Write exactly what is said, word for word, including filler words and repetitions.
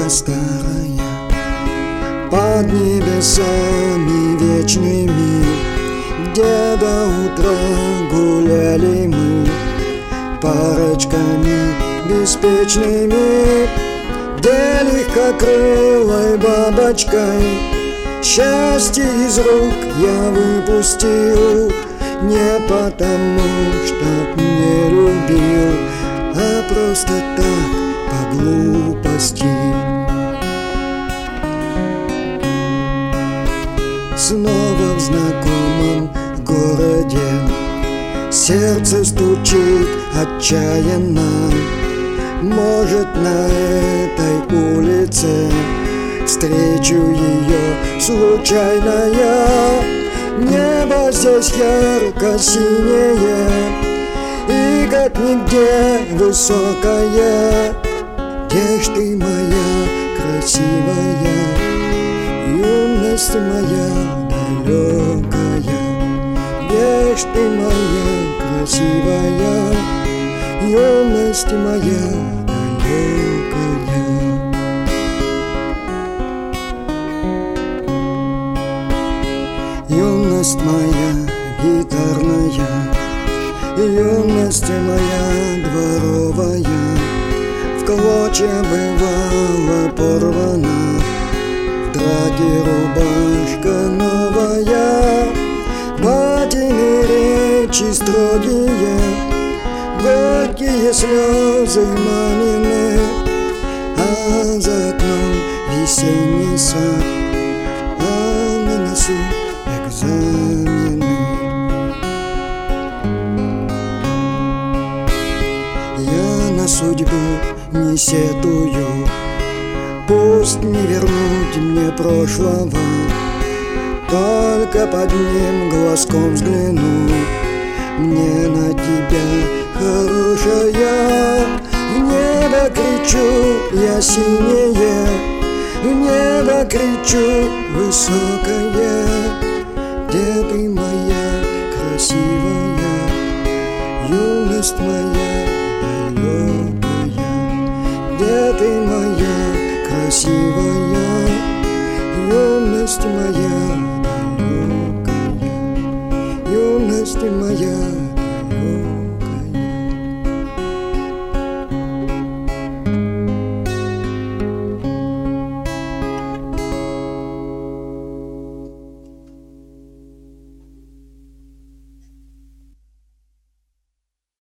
моя старая, под небесами вечными, где до утра гуляли мы парочками беспечными, где легкокрылой бабочкой счастье из рук я выпустил, не потому, что не любил, а просто так, по глупости. Снова в знакомом городе сердце стучит отчаянно. Может, на этой улице встречу ее случайно я. Небо здесь ярко-синее и как нигде высокое. Где ж ты, моя красивая, юность моя далекая? Где ж ты, моя красивая, юность моя далекая? Юность моя гитарная, юность моя дворовая, в клочья бывала порвана, в драке рубашка новая, батины речи строгие, горькие слезы мамины, а за окном весенний сад, а на носу экзамены. Я на судьбу не сетую, пусть не вернуть мне прошлого, только под ним глазком взгляну. Мне на тебя, хорошая, в небо кричу я синее, в небо кричу высокое. Где ты, моя красивая, юность моя далекая? Где ты, моя красивая, юность моя далекая, юность моя